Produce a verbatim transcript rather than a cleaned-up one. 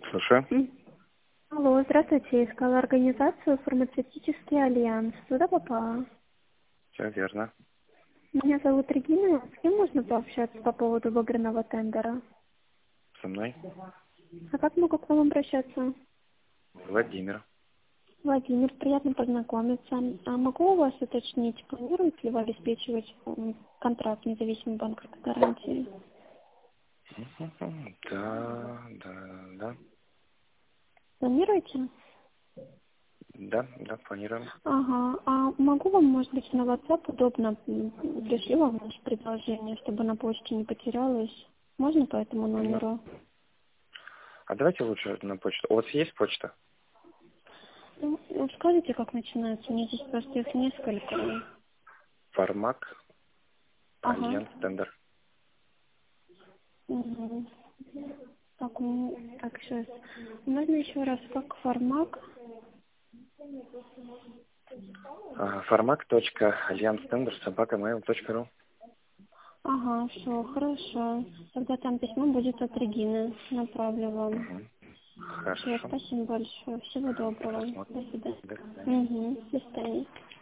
Слушаю. М. Алло, здравствуйте. Искала организацию «Фармацевтический альянс». Туда попала. Все верно. Меня зовут Регина. С кем можно пообщаться по поводу выигранного тендера? Со мной А как могу к вам обращаться? Владимир. Владимир, приятно познакомиться. А могу у вас уточнить, планируете ли вы обеспечивать м, контракт независимой банковской гарантии? Мгм. Да, да, да. Планируете? Да, да, планируем. Ага. А могу вам, может быть, на WhatsApp удобно м, пришлю вам наше предложение, чтобы на почте не потерялось? Можно по этому Ну, номеру? а давайте лучше на почту. У вас есть почта? Ну, ну, скажите, как начинается? Мне здесь просто их несколько. Фармак, Ага. Альянс, Тендер. Угу. Так, м, так, сейчас. Можно еще раз, как формак? А, Фармак точка альянс тендер собака mail точка ру. Ага, все, хорошо. Тогда там письмо будет от Регины. Направлю вам. Угу. Все, Хорошо. спасибо большое. Всего доброго. Посмотрим. До свидания. До свидания. Угу. До свидания.